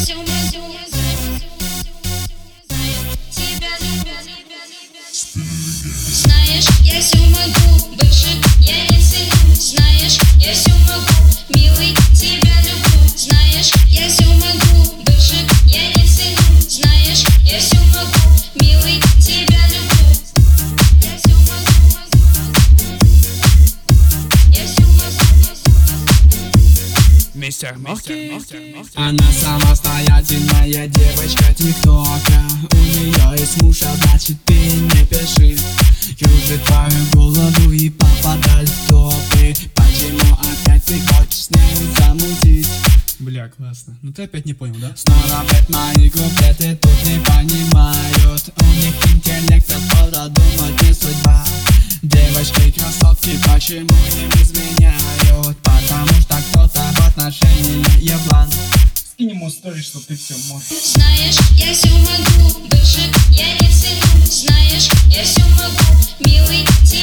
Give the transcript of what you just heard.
все могу. Тебя люблю. Знаешь, я все могу. Больше я не ценю. Знаешь, я все могу. Милый, тебя люблю. Знаешь, я все могу. Больше я не ценю. Знаешь, я все могу. Милый, тебя люблю. Я все могу. Я все могу. Мистер Морти. Она самостоятельная девочка тиктока. У нее есть муж, а значит ты не пиши. Кружит твою голову и попадает в топы. Почему опять ты хочешь с ней замутить? Бля, классно. Ну ты опять не понял, да? Снова опять мои куплеты тут не понимают. У них интеллект от повода думать не судьба. Девочки красотки почему им изменяют? Потому что кто-то в отношении еблан. Скинь ему историю, что ты все можешь. Знаешь, я все могу. Больше я не ценю. Знаешь, я все могу. Милый,